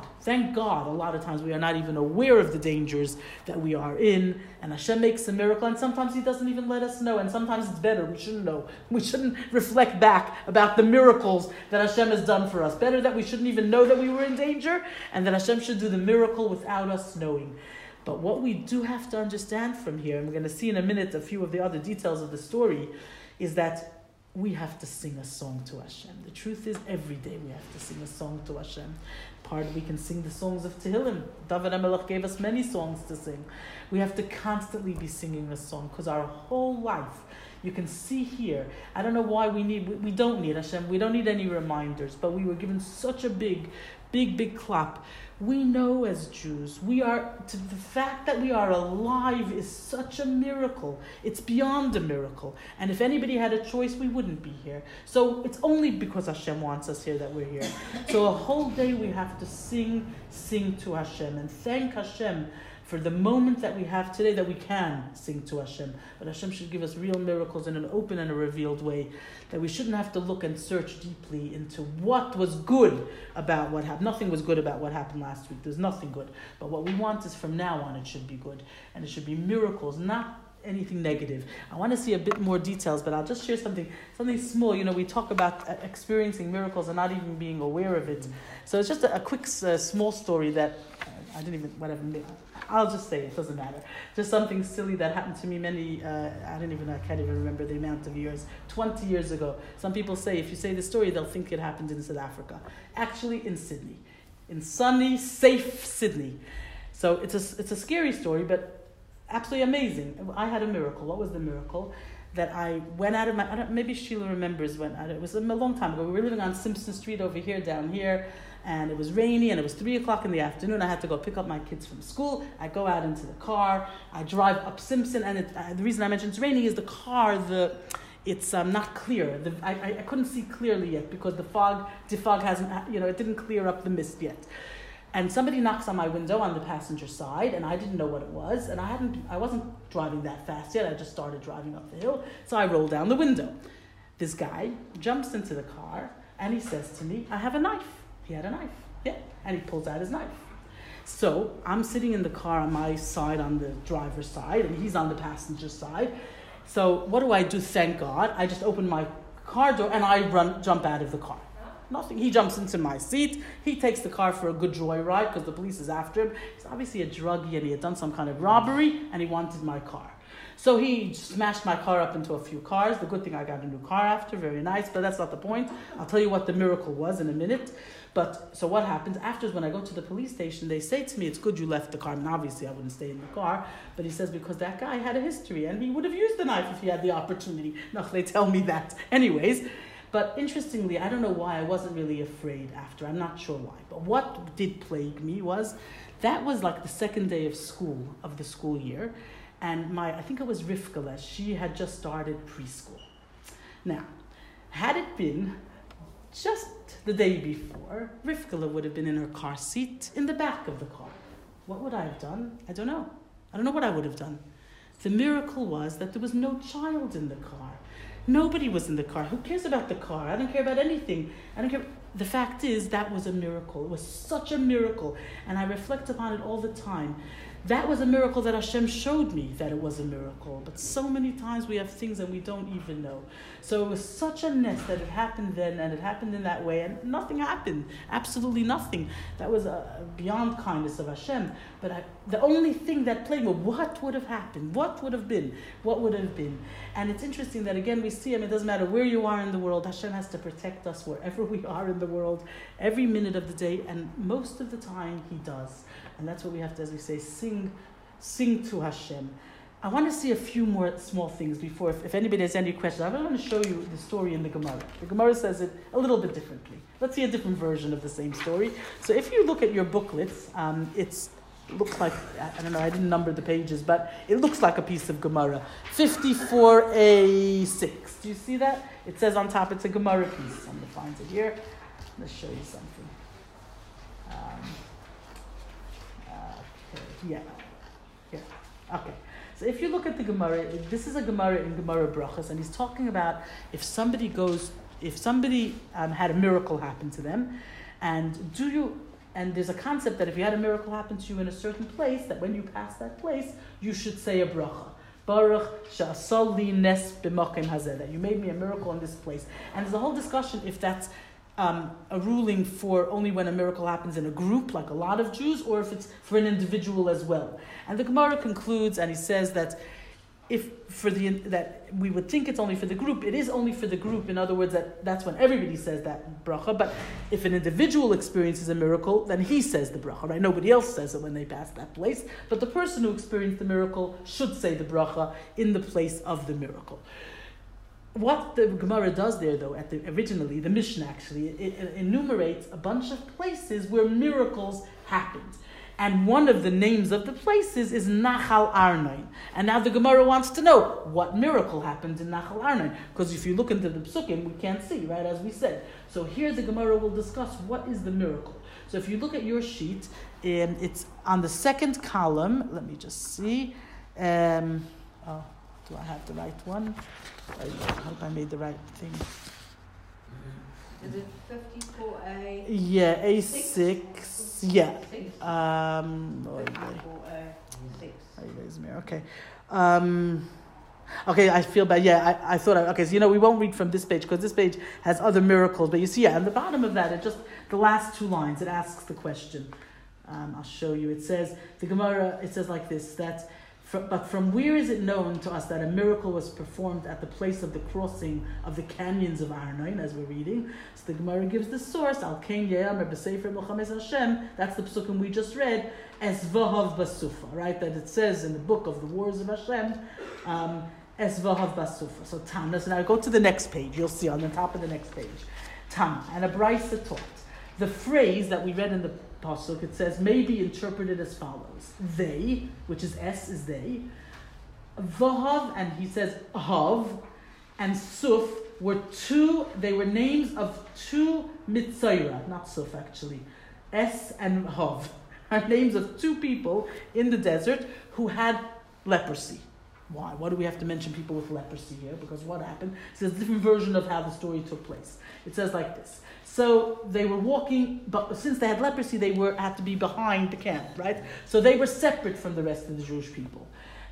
a lot of times we are not even aware of the dangers that we are in, and Hashem makes a miracle, and sometimes He doesn't even let us know, and sometimes it's better, we shouldn't know. We shouldn't reflect back about the miracles that Hashem has done for us. Better that we shouldn't even know that we were in danger, and that Hashem should do the miracle without us knowing. But what we do have to understand from here, and we're going to see in a minute a few of the other details of the story, is that we have to sing a song to Hashem. The truth is, every day we have to sing a song to Hashem. We can sing the songs of Tehillim. David HaMelech gave us many songs to sing. We have to constantly be singing a song, because our whole life, you can see here, I don't know why we don't need Hashem, we don't need any reminders, but we were given such a big clap. We know as Jews, the fact that we are alive is such a miracle. It's beyond a miracle. And if anybody had a choice, we wouldn't be here. So it's only because Hashem wants us here that we're here. So a whole day we have to sing to Hashem and thank Hashem for the moment that we have today that we can sing to Hashem. But Hashem should give us real miracles in an open and a revealed way, that we shouldn't have to look and search deeply into what was good about what happened. Nothing was good about what happened last week. There's nothing good. But what we want is from now on it should be good. And it should be miracles, not anything negative. I want to see a bit more details, but I'll just share something small. We talk about experiencing miracles and not even being aware of it. So it's just a quick, small story that I'll just say it doesn't matter. Just something silly that happened to me I can't even remember the amount of years, 20 years ago. Some people say, if you say the story, they'll think it happened in South Africa. Actually, in Sydney. In sunny, safe Sydney. So it's a scary story, but absolutely amazing. I had a miracle. What was the miracle? That I went out of maybe Sheila remembers it was a long time ago. We were living on Simpson Street over here, down here. And it was rainy, and it was 3 o'clock in the afternoon. I had to go pick up my kids from school. I go out into the car. I drive up Simpson, and the reason I mentioned it's raining is the car, it's not clear. I couldn't see clearly yet because the fog hasn't, it didn't clear up the mist yet. And somebody knocks on my window on the passenger side, and I didn't know what it was, and I wasn't driving that fast yet. I just started driving up the hill, so I rolled down the window. This guy jumps into the car, and he says to me, "I have a knife." He had a knife, yeah, and he pulls out his knife. So I'm sitting in the car on my side, on the driver's side, and he's on the passenger side. So what do? Thank God. I just open my car door and I jump out of the car. Nothing. He jumps into my seat. He takes the car for a good joyride because the police is after him. He's obviously a druggie and he had done some kind of robbery and he wanted my car. So he smashed my car up into a few cars. The good thing I got a new car after, very nice, but that's not the point. I'll tell you what the miracle was in a minute. But so what happens after is when I go to the police station, they say to me, "It's good you left the car." And obviously I wouldn't stay in the car, but he says because that guy had a history and he would have used the knife if he had the opportunity. No, they tell me that. Anyways, but interestingly, I don't know why I wasn't really afraid after. I'm not sure why. But what did plague me was like the second day of school, of the school year. And I think it was Rivka, she had just started preschool. Now, had it been just the day before, Rivka would have been in her car seat in the back of the car. What would I have done? I don't know. I don't know what I would have done. The miracle was that there was no child in the car. Nobody was in the car. Who cares about the car? I don't care about anything. I don't care. The fact is, that was a miracle. It was such a miracle. And I reflect upon it all the time. That was a miracle that Hashem showed me that it was a miracle. But so many times we have things that we don't even know. So it was such a nest that it happened then and it happened in that way and nothing happened. Absolutely nothing. That was beyond kindness of Hashem. But the only thing that plagued me, what would have happened? What would have been? What would have been? And it's interesting that again we see, it doesn't matter where you are in the world, Hashem has to protect us wherever we are in the world, every minute of the day, and most of the time He does. And that's what we have to, as we say, sing to Hashem. I want to see a few more small things before, if anybody has any questions. I want to show you the story in the Gemara. The Gemara says it a little bit differently. Let's see a different version of the same story. So if you look at your booklets, it looks like, I don't know, I didn't number the pages, but it looks like a piece of Gemara. 54A6. Do you see that? It says on top it's a Gemara piece. I'm going to find it here. Let's show you something. Yeah. Okay. So if you look at the Gemara, this is a Gemara in Gemara Brachas, and he's talking about if somebody had a miracle happen to them, and there's a concept that if you had a miracle happen to you in a certain place, that when you pass that place, you should say a bracha. Baruch she'asal li nes b'makom hazeh, that you made me a miracle in this place. And there's a whole discussion if that's a ruling for only when a miracle happens in a group, like a lot of Jews, or if it's for an individual as well. And the Gemara concludes, and he says that that we would think it's only for the group, it is only for the group. In other words, that's when everybody says that bracha. But if an individual experiences a miracle, then he says the bracha, right? Nobody else says it when they pass that place. But the person who experienced the miracle should say the bracha in the place of the miracle. what the Gemara does there, though, originally, the Mishnah actually, it enumerates a bunch of places where miracles happened. And one of the names of the places is Nachal Arnon. And now the Gemara wants to know what miracle happened in Nachal Arnon. Because if you look into the Psukim, we can't see, right, as we said. So here the Gemara will discuss what is the miracle. So if you look at your sheet, it's on the second column. Let me just see. Do I have the right one? I hope I made the right thing. Is it 54A? Yeah, A6. Yeah. 54A6. Okay. Okay, I feel bad. Yeah, I thought. Okay, so we won't read from this page because this page has other miracles. But you see, on the bottom of that, it just the last two lines. It asks the question. I'll show you. It says the Gemara. It says like this: that. But from where is it known to us that a miracle was performed at the place of the crossing of the canyons of Arnon, as we're reading? So the Gemara gives the source, Al Kain Ye'amer B'Sefer Milchames Hashem, that's the psukim we just read, Es Vahav Basufa, right? That it says in the book of the wars of Hashem, Es Vahav Basufa. So Tam, so now go to the next page, you'll see on the top of the next page. Tam, and a Brisa taught. The phrase that we read in the Pasuk, it says, may be interpreted as follows. They, which is S, is they. Vahav, and he says Hav, and Suf they were names of two Mitzayra, not Suf actually. S and Hav are names of two people in the desert who had leprosy. Why? Why do we have to mention people with leprosy here? Because what happened? It's a different version of how the story took place. It says like this. So they were walking, but since they had leprosy, they had to be behind the camp, right? So they were separate from the rest of the Jewish people.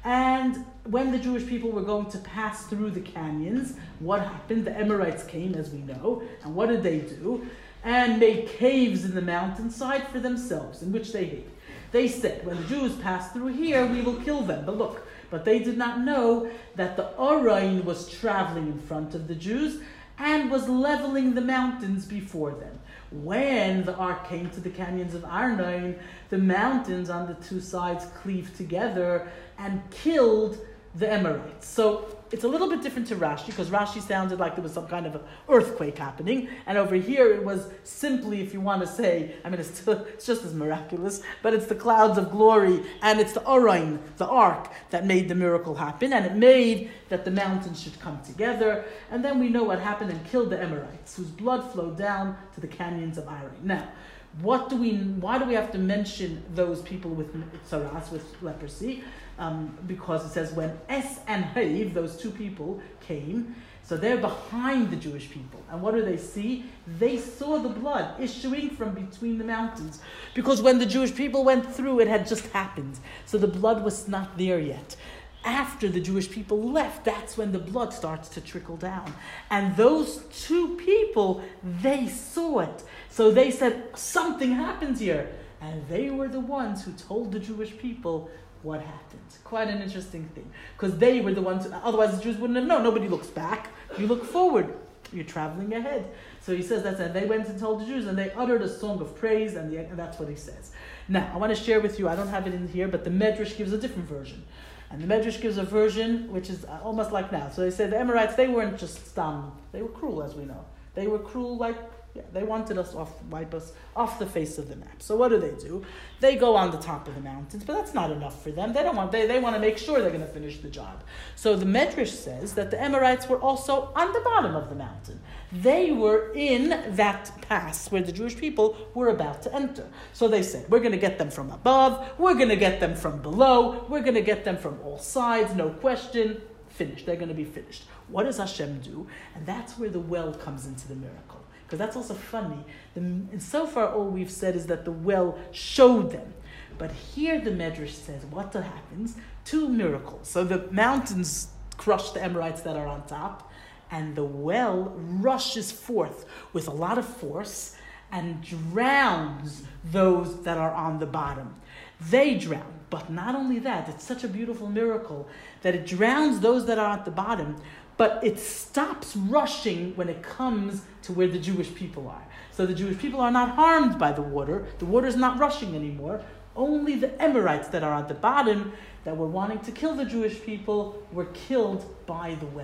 And when the Jewish people were going to pass through the canyons, what happened? The Amorites came, as we know, and what did they do? And made caves in the mountainside for themselves, in which they hid. They said, when the Jews pass through here, we will kill them. But they did not know that the Arain was traveling in front of the Jews and was leveling the mountains before them. When the ark came to the canyons of Arnon, the mountains on the two sides cleaved together and killed the Amorites. So it's a little bit different to Rashi, because Rashi sounded like there was some kind of an earthquake happening, and over here it was simply, if you want to say, it's just as miraculous, but it's the clouds of glory, and it's the Arain, the ark, that made the miracle happen, and it made that the mountains should come together, and then we know what happened and killed the Amorites, whose blood flowed down to the canyons of Arnon. Now, why do we have to mention those people with tsaras, with leprosy? Because it says when Es and Hav, those two people, came, so they're behind the Jewish people. And what do they see? They saw the blood issuing from between the mountains. Because when the Jewish people went through, it had just happened. So the blood was not there yet. After the Jewish people left, that's when the blood starts to trickle down. And those two people, they saw it. So they said, something happens here. And they were the ones who told the Jewish people what happened. Quite an interesting thing. Because they were the ones, otherwise the Jews wouldn't have known. Nobody looks back. You look forward. You're traveling ahead. So he says that's it. They went and told the Jews, and they uttered a song of praise, and that's what he says. Now, I want to share with you, I don't have it in here, but the Medrash gives a different version. And the Medrash gives a version which is almost like now. So they say the Amorites, they weren't just stam. They were cruel, as we know. They were cruel they wanted us wipe us off the face of the map. So what do? They go on the top of the mountains, but that's not enough for them. They want to make sure they're going to finish the job. So the Medrash says that the Amorites were also on the bottom of the mountain. They were in that pass where the Jewish people were about to enter. So they said, we're going to get them from above, we're going to get them from below, we're going to get them from all sides, no question. Finished. They're going to be finished. What does Hashem do? And that's where the well comes into the miracle. Because that's also funny. And so far all we've said is that the well showed them. But here the Medrash says, what happens? Two miracles. So the mountains crush the Amorites that are on top, and the well rushes forth with a lot of force and drowns those that are on the bottom. They drown. But not only that, it's such a beautiful miracle that it drowns those that are at the bottom, but it stops rushing when it comes to where the Jewish people are. So the Jewish people are not harmed by the water. The water is not rushing anymore. Only the Amorites that are at the bottom that were wanting to kill the Jewish people were killed by the well.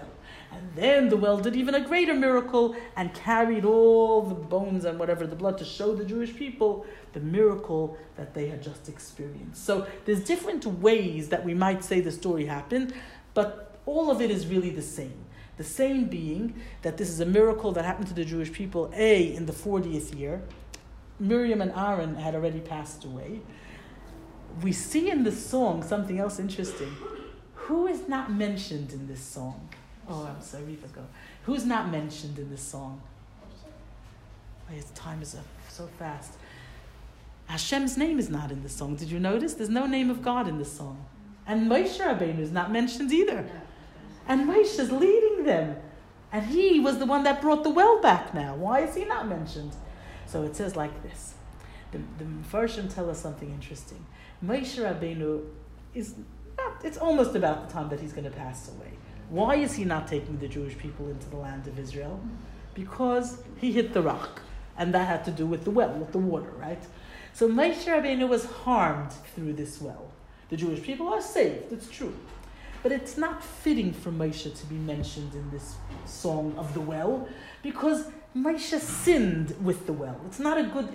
And then the well did even a greater miracle and carried all the bones and whatever, the blood, to show the Jewish people the miracle that they had just experienced. So there's different ways that we might say the story happened, but all of it is really the same. The same being that this is a miracle that happened to the Jewish people, in the 40th year. Miriam and Aaron had already passed away. We see in the song something else interesting. Who is not mentioned in this song? Oh, I'm sorry, go. Who's not mentioned in this song? Time is up so fast. Hashem's name is not in the song. Did you notice? There's no name of God in the song. And Moshe Rabbeinu is not mentioned either. And Moshe is leading them. And he was the one that brought the well back now. Why is he not mentioned? So it says like this. The Mefarshim tell us something interesting. Moshe Rabbeinu it's almost about the time that he's going to pass away. Why is he not taking the Jewish people into the land of Israel? Because he hit the rock. And that had to do with the well, with the water, right? So Moshe Rabbeinu was harmed through this well. The Jewish people are saved, it's true. But it's not fitting for Moshe to be mentioned in this song of the well, because Moshe sinned with the well. It's not a good,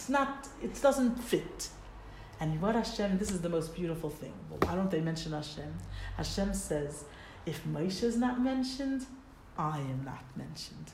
it doesn't fit. And what Hashem, this is the most beautiful thing. Well, why don't they mention Hashem? Hashem says, if Moshe is not mentioned, I am not mentioned.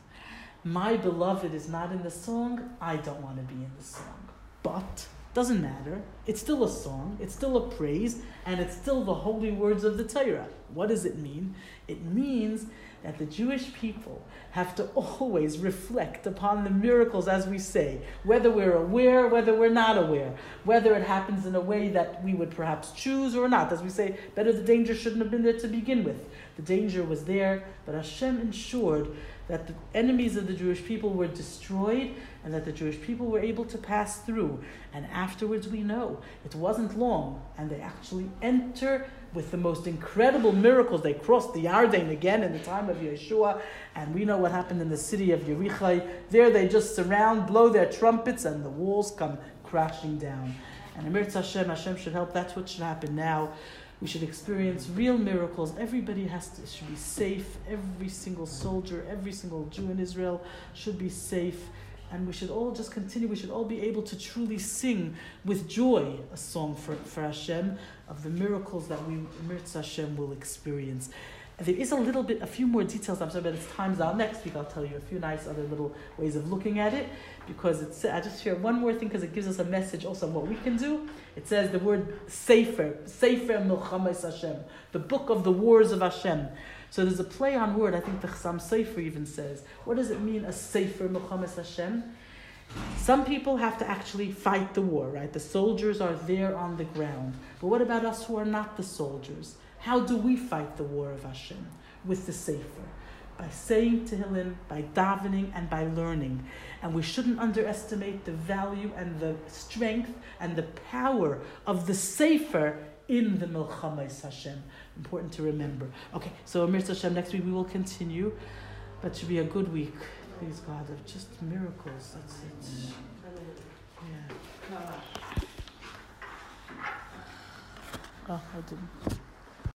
My beloved is not in the song, I don't want to be in the song. But doesn't matter. It's still a song. It's still a praise. And it's still the holy words of the Torah. What does it mean? It means that the Jewish people have to always reflect upon the miracles, as we say, whether we're aware, whether we're not aware, whether it happens in a way that we would perhaps choose or not. As we say, better the danger shouldn't have been there to begin with. The danger was there, but Hashem ensured that the enemies of the Jewish people were destroyed and that the Jewish people were able to pass through. And afterwards we know it wasn't long, and they actually enter with the most incredible miracles. They crossed the Yarden again in the time of Yeshua, and we know what happened in the city of Yericho. There they just surround, blow their trumpets, and the walls come crashing down. And Amir Hashem should help. That's what should happen now. We should experience real miracles. Everybody should be safe. Every single soldier, every single Jew in Israel should be safe. And we should all just continue. We should all be able to truly sing with joy a song for Hashem of the miracles that we, Mirtz Hashem, will experience. There is a few more details. I'm sorry, but it's time's out. Next week I'll tell you a few nice other little ways of looking at it, because I just share one more thing because it gives us a message also on what we can do. It says the word Sefer Milchames Hashem, the book of the wars of Hashem. So there's a play on word. I think the Chassam Sefer even says, what does it mean, a Sefer Milchames Hashem? Some people have to actually fight the war, right? The soldiers are there on the ground. But what about us who are not the soldiers? How do we fight the war of Hashem? With the Sefer. By saying Tehillim, by davening, and by learning. And we shouldn't underestimate the value and the strength and the power of the Sefer in the Milchames Hashem. Important to remember. Okay, so Amir Hashem, next week we will continue. But it should be a good week. Please God, of just miracles. That's it. Yeah. Oh, I didn't.